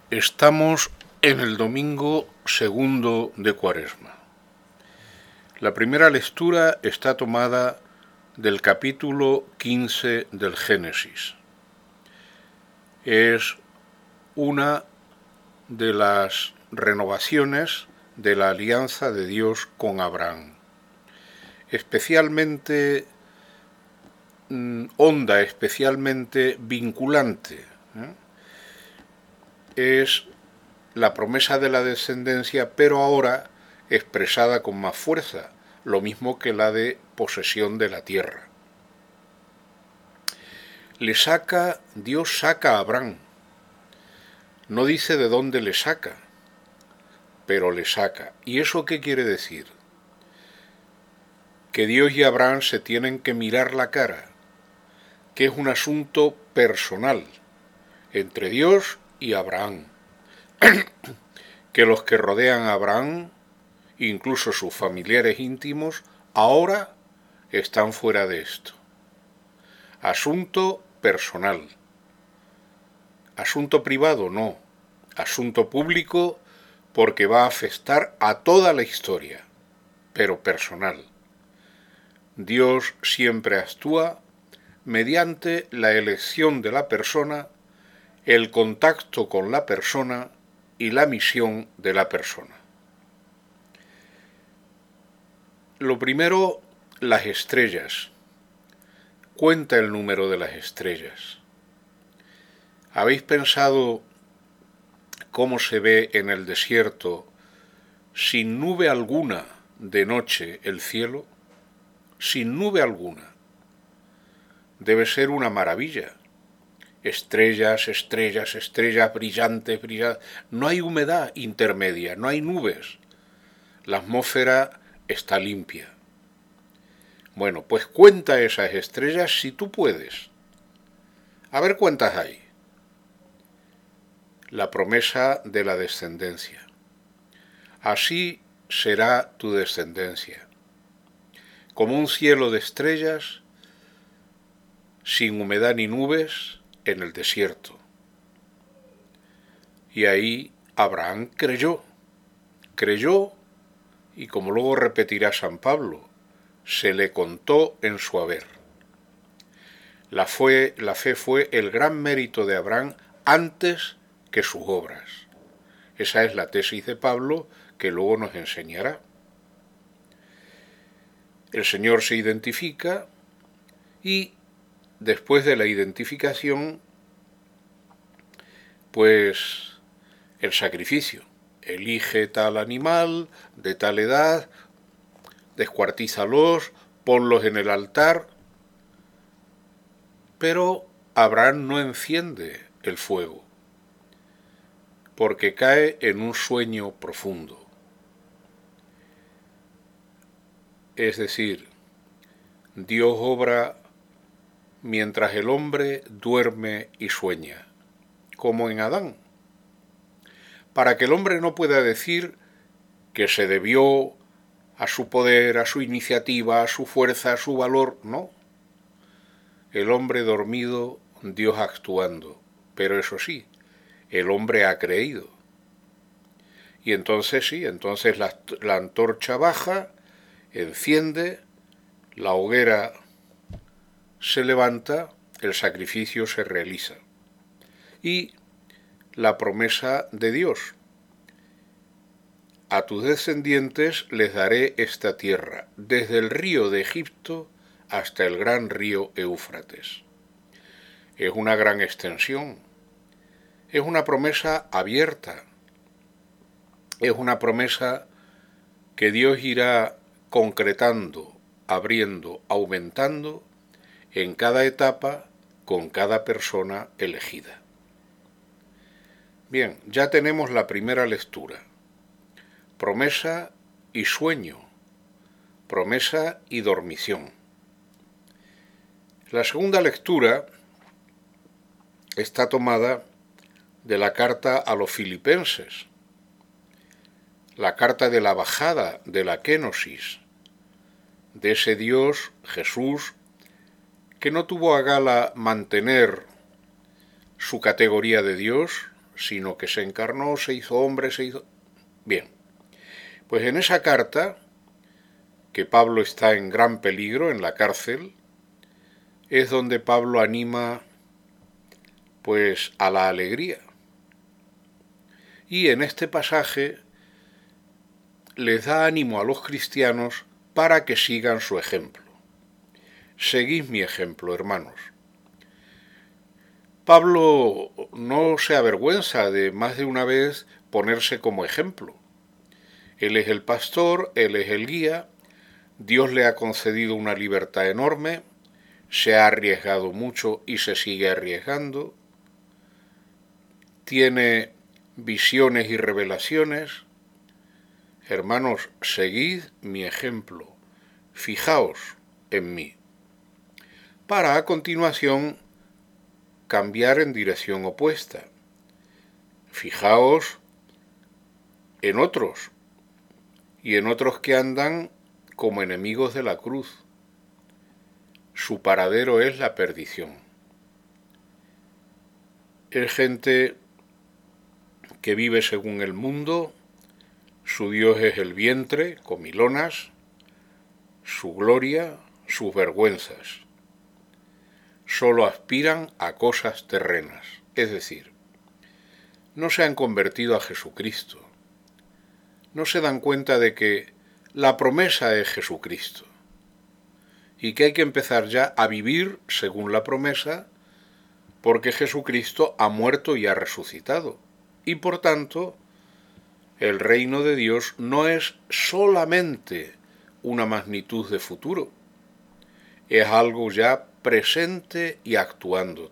Estamos en el domingo segundo de Cuaresma. La primera lectura está tomada del capítulo 15 del Génesis. Es una de las renovaciones de la alianza de Dios con Abraham. Especialmente honda, especialmente vinculante. Es la promesa de la descendencia, pero ahora expresada con más fuerza, lo mismo que la de posesión de la tierra. Dios saca a Abraham. No dice de dónde le saca, pero le saca. ¿Y eso qué quiere decir? Que Dios y Abraham se tienen que mirar la cara, que es un asunto personal entre Dios y Abraham. Que los que rodean a Abraham, incluso sus familiares íntimos, ahora están fuera de esto. Asunto personal. Asunto privado, no. Asunto público porque va a afectar a toda la historia, pero personal. Dios siempre actúa mediante la elección de la persona, el contacto con la persona y la misión de la persona. Lo primero, las estrellas. Cuenta el número de las estrellas. ¿Habéis pensado cómo se ve en el desierto, sin nube alguna, de noche el cielo? Sin nube alguna. Debe ser una maravilla. Estrellas, estrellas, estrellas, brillantes, brillantes. No hay humedad intermedia, no hay nubes. La atmósfera está limpia. Bueno, pues cuenta esas estrellas si tú puedes. A ver cuántas hay. La promesa de la descendencia. Así será tu descendencia. Como un cielo de estrellas, sin humedad ni nubes, en el desierto. Y ahí Abraham creyó y como luego repetirá San Pablo, se le contó en su haber. La fe fue el gran mérito de Abraham antes que sus obras. Esa es la tesis de Pablo que luego nos enseñará. El Señor se identifica y después de la identificación, pues el sacrificio. Elige tal animal de tal edad, descuartízalos, ponlos en el altar. Pero Abraham no enciende el fuego, porque cae en un sueño profundo. Es decir, Dios obra mientras el hombre duerme y sueña, como en Adán, para que el hombre no pueda decir que se debió a su poder, a su iniciativa, a su fuerza, a su valor, no. El hombre dormido, Dios actuando, pero eso sí, el hombre ha creído. Y entonces sí, entonces la antorcha baja, enciende, la hoguera se levanta, el sacrificio se realiza. Y la promesa de Dios. A tus descendientes les daré esta tierra, desde el río de Egipto hasta el gran río Éufrates. Es una gran extensión. Es una promesa abierta. Es una promesa que Dios irá concretando, abriendo, aumentando en cada etapa con cada persona elegida. Bien, ya tenemos la primera lectura. Promesa y sueño. Promesa y dormición. La segunda lectura está tomada de la carta a los Filipenses, la carta de la bajada de la kénosis, de ese Dios, Jesús, que no tuvo a gala mantener su categoría de Dios, sino que se encarnó, se hizo hombre, se hizo... Bien, pues en esa carta, que Pablo está en gran peligro en la cárcel, es donde Pablo anima pues a la alegría. Y en este pasaje les da ánimo a los cristianos para que sigan su ejemplo. Seguid mi ejemplo, hermanos. Pablo no se avergüenza de más de una vez ponerse como ejemplo. Él es el pastor, él es el guía, Dios le ha concedido una libertad enorme, se ha arriesgado mucho y se sigue arriesgando, tiene visiones y revelaciones. Hermanos, seguid mi ejemplo, fijaos en mí, para a continuación cambiar en dirección opuesta. Fijaos en otros, y en otros que andan como enemigos de la cruz. Su paradero es la perdición. Es gente que vive según el mundo, su Dios es el vientre, comilonas, su gloria, sus vergüenzas. Solo aspiran a cosas terrenas, es decir, no se han convertido a Jesucristo. No se dan cuenta de que la promesa es Jesucristo y que hay que empezar ya a vivir según la promesa, porque Jesucristo ha muerto y ha resucitado. Y por tanto, el reino de Dios no es solamente una magnitud de futuro, es algo ya presente y actuando.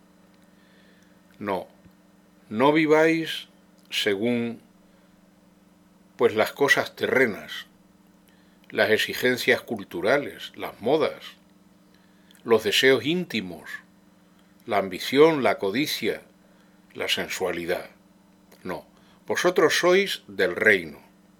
No viváis según pues las cosas terrenas, las exigencias culturales, las modas, los deseos íntimos, la ambición, la codicia, la sensualidad. No, vosotros sois del reino,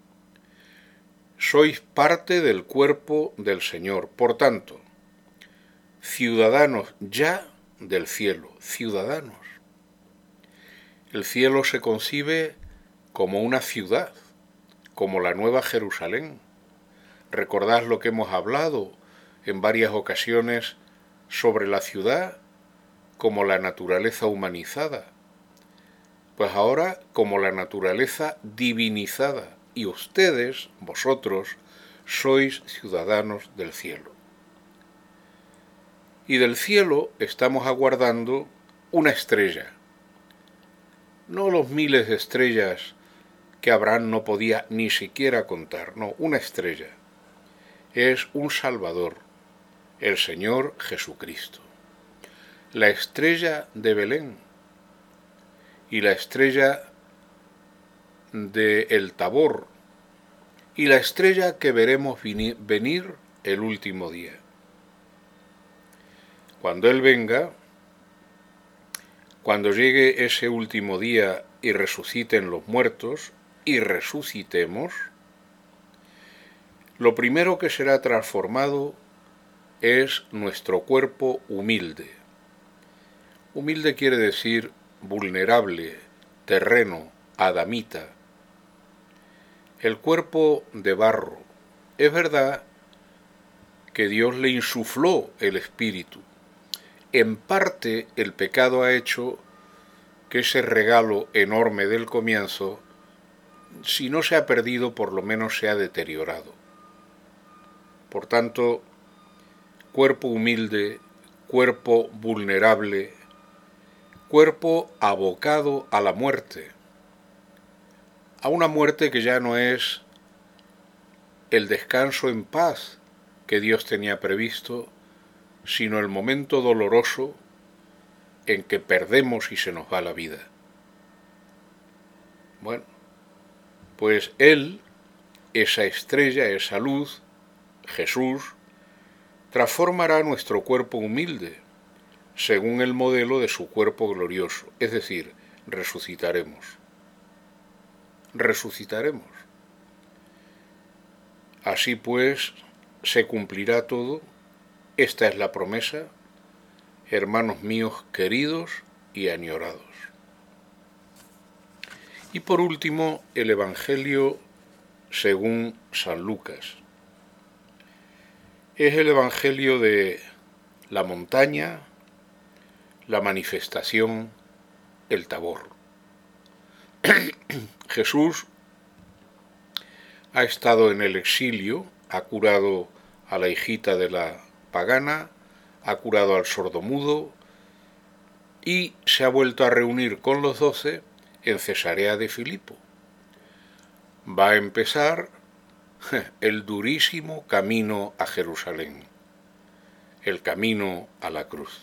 sois parte del cuerpo del Señor, por tanto, ciudadanos ya del cielo, ciudadanos. El cielo se concibe como una ciudad, como la Nueva Jerusalén. Recordad lo que hemos hablado en varias ocasiones sobre la ciudad como la naturaleza humanizada, pues ahora como la naturaleza divinizada, y ustedes, vosotros, sois ciudadanos del cielo. Y del cielo estamos aguardando una estrella, no los miles de estrellas que Abraham no podía ni siquiera contar, no, una estrella. Es un Salvador, el Señor Jesucristo. La estrella de Belén y la estrella de el Tabor y la estrella que veremos venir el último día. Cuando Él venga, cuando llegue ese último día y resuciten los muertos y resucitemos, lo primero que será transformado es nuestro cuerpo humilde. Humilde quiere decir vulnerable, terreno, adamita. El cuerpo de barro. Es verdad que Dios le insufló el espíritu. En parte el pecado ha hecho que ese regalo enorme del comienzo, si no se ha perdido, por lo menos se ha deteriorado. Por tanto, cuerpo humilde, cuerpo vulnerable, cuerpo abocado a la muerte, a una muerte que ya no es el descanso en paz que Dios tenía previsto, sino el momento doloroso en que perdemos y se nos va la vida. Bueno, pues Él, esa estrella, esa luz, Jesús, transformará nuestro cuerpo humilde según el modelo de su cuerpo glorioso, es decir, resucitaremos. Resucitaremos. Así pues, se cumplirá todo. Esta es la promesa, hermanos míos queridos y añorados. Y por último, el Evangelio según San Lucas. Es el Evangelio de la montaña, la manifestación, el Tabor. Jesús ha estado en el exilio, ha curado a la hijita de la pagana, ha curado al sordomudo y se ha vuelto a reunir con los 12 en Cesarea de Filipo. Va a empezar el durísimo camino a Jerusalén, el camino a la cruz.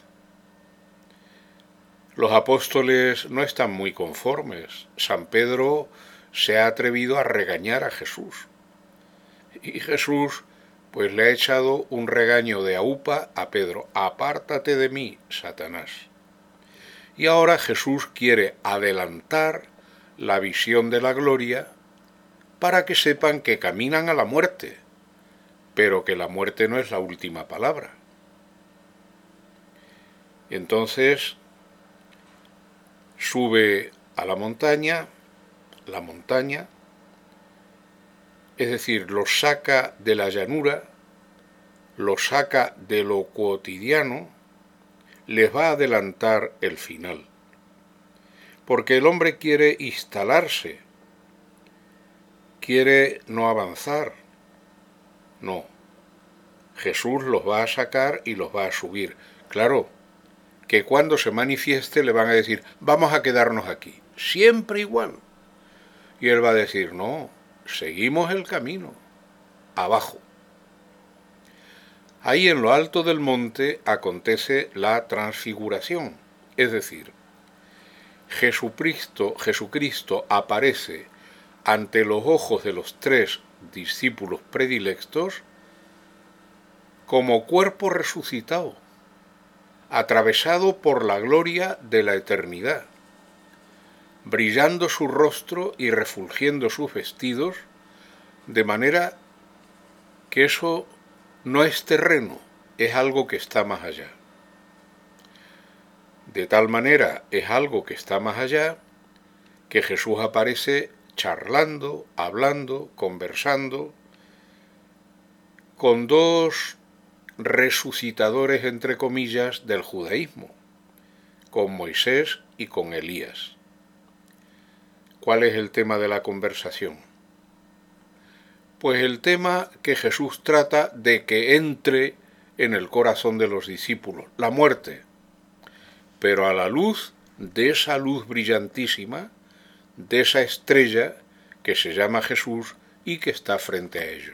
Los apóstoles no están muy conformes. San Pedro se ha atrevido a regañar a Jesús. Y Jesús pues le ha echado un regaño de aupa a Pedro: apártate de mí, Satanás. Y ahora Jesús quiere adelantar la visión de la gloria para que sepan que caminan a la muerte, pero que la muerte no es la última palabra. Entonces sube a la montaña, es decir, los saca de la llanura, los saca de lo cotidiano, les va a adelantar el final. Porque el hombre quiere instalarse, quiere no avanzar. No, Jesús los va a sacar y los va a subir. Claro, que cuando se manifieste le van a decir: vamos a quedarnos aquí, siempre igual. Y él va a decir: no, seguimos el camino, abajo. Ahí en lo alto del monte acontece la transfiguración, es decir, Jesucristo aparece ante los ojos de los 3 discípulos predilectos como cuerpo resucitado, atravesado por la gloria de la eternidad, brillando su rostro y refulgiendo sus vestidos, de manera que eso no es terreno, es algo que está más allá. De tal manera es algo que está más allá que Jesús aparece charlando, hablando, conversando con 2 resucitadores, entre comillas, del judaísmo, con Moisés y con Elías. ¿Cuál es el tema de la conversación? Pues el tema que Jesús trata de que entre en el corazón de los discípulos, la muerte, pero a la luz de esa luz brillantísima, de esa estrella que se llama Jesús y que está frente a ellos.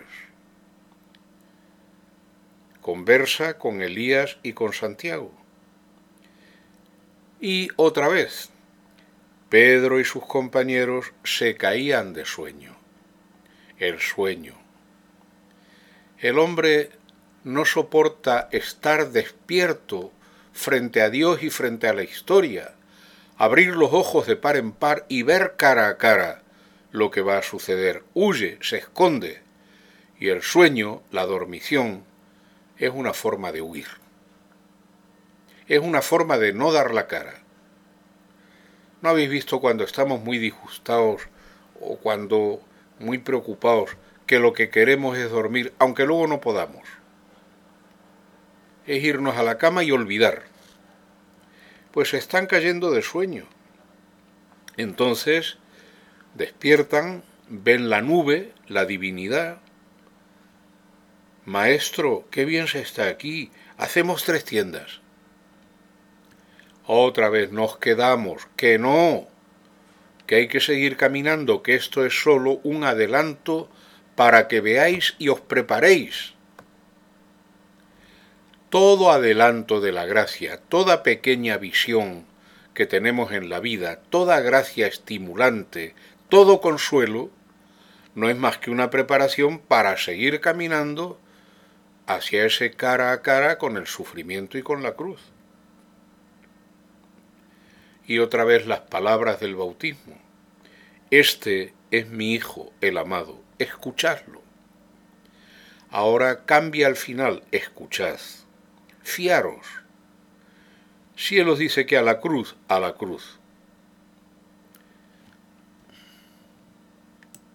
Conversa con Elías y con Santiago. Y otra vez, Pedro y sus compañeros se caían de sueño. El sueño. El hombre no soporta estar despierto frente a Dios y frente a la historia, abrir los ojos de par en par y ver cara a cara lo que va a suceder. Huye, se esconde. Y el sueño, la dormición, es una forma de huir. Es una forma de no dar la cara. ¿No habéis visto cuando estamos muy disgustados o cuando muy preocupados que lo que queremos es dormir, aunque luego no podamos? Es irnos a la cama y olvidar. Pues se están cayendo de sueño. Entonces despiertan, ven la nube, la divinidad. Maestro, qué bien se está aquí, hacemos 3 tiendas. Otra vez nos quedamos, que no, que hay que seguir caminando, que esto es solo un adelanto para que veáis y os preparéis. Todo adelanto de la gracia, toda pequeña visión que tenemos en la vida, toda gracia estimulante, todo consuelo, no es más que una preparación para seguir caminando hacia ese cara a cara con el sufrimiento y con la cruz. Y otra vez las palabras del bautismo: este es mi Hijo, el amado, escuchadlo. Ahora cambia al final: escuchad, fiaros. Si Él os dice que a la cruz,